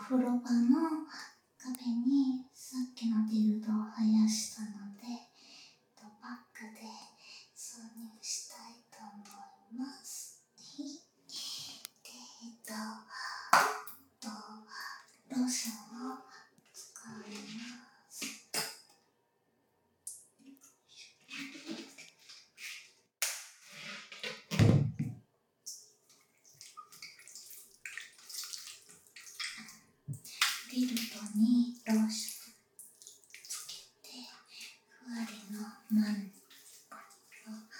風呂場の壁にさっきのディルドを生やしたので、バックで挿入したいと思います。で、ローションを使います。ディルドにローションつけて、ふわりの真ん中をロ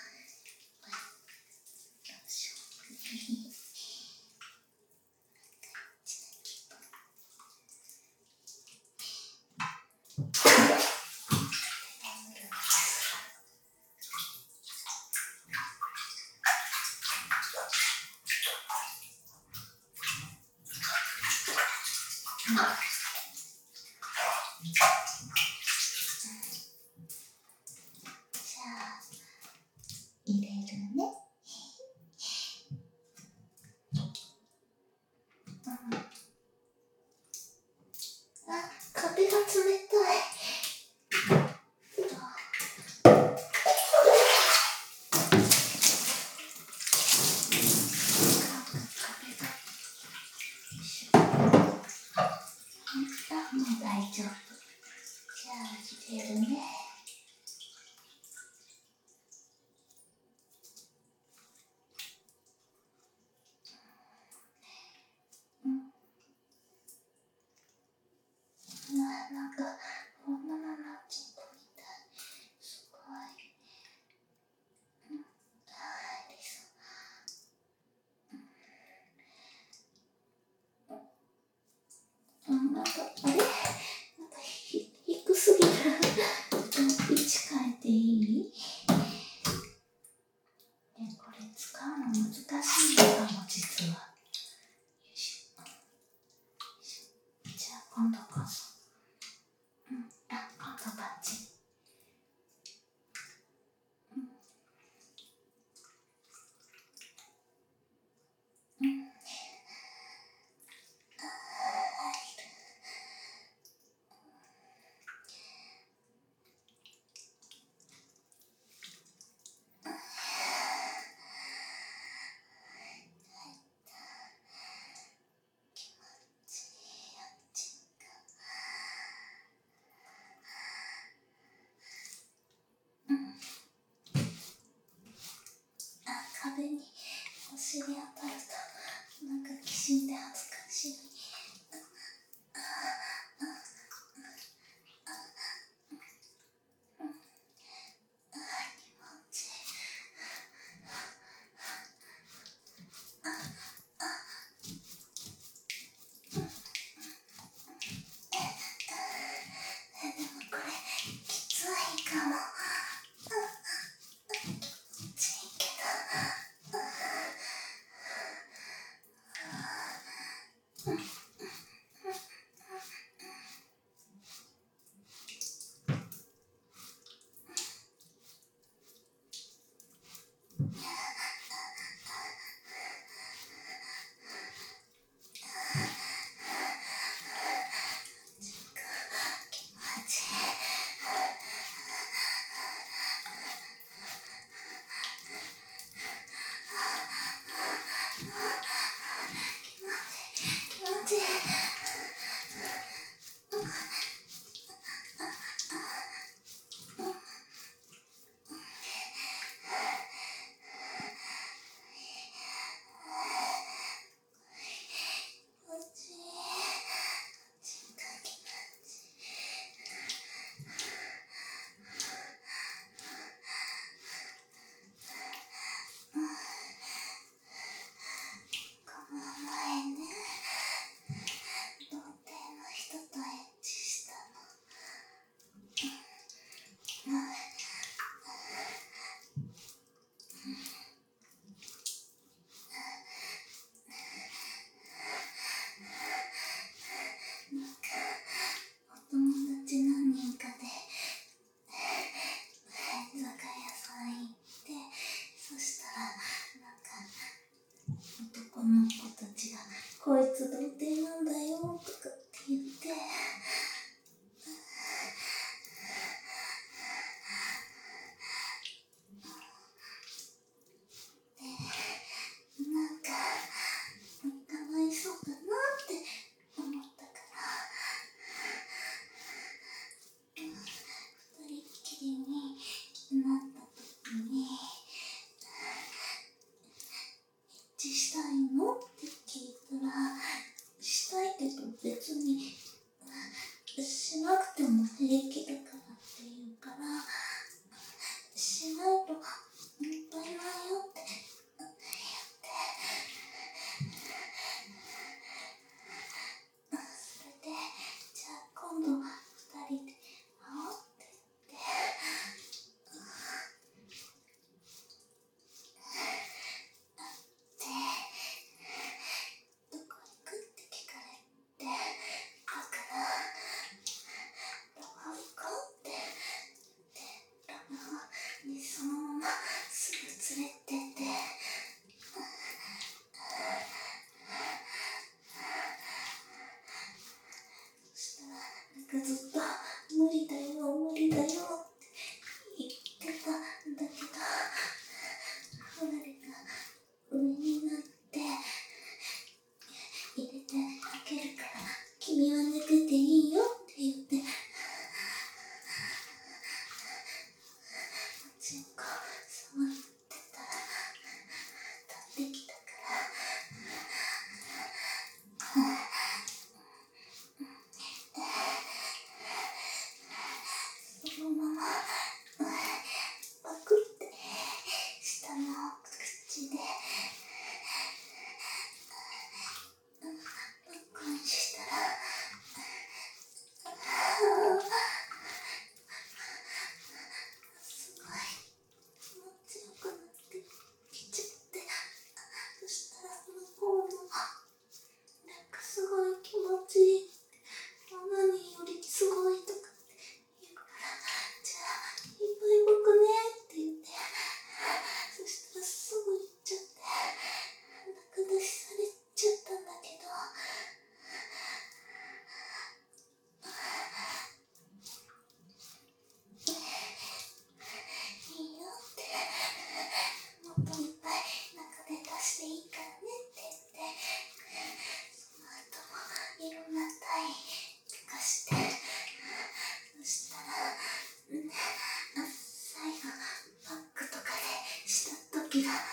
ーションに入れるね。壁が冷たい。もう大丈夫。じゃあ入れるね。なんか本物のチンコみたい。すごい。入りそう。なんかあれ？なんか低すぎる。位置変えていい？これ使うの難しいのかも実は。よいしょ。じゃあ今度こそ。今度バッチリ。壁にお尻当たるとなんかきしんで恥ずかしい。でもこれきついかも。きついけど。 れてて、そしたらなんかずっと無理だよ無理だよって言ってたんだけど、フラレが上になって入れてあげるから君は寝てていいよって言って、ちんこ触ってたら立ってきたから、そのままパクって下の口でパクンしたら、すごい気持ちよくなってきちゃって、そしたら向こうもなんかすごい気持ちいいって、何よりすごいとかって言うから、じゃあいっぱい僕ねって言って、そしたらすぐ行っちゃって仲出しされちゃったんだけど、いいよって、もっといっぱい中で出していいからねって言って、その後もいろんな体とかして、そしたら、最後パックとかでした時が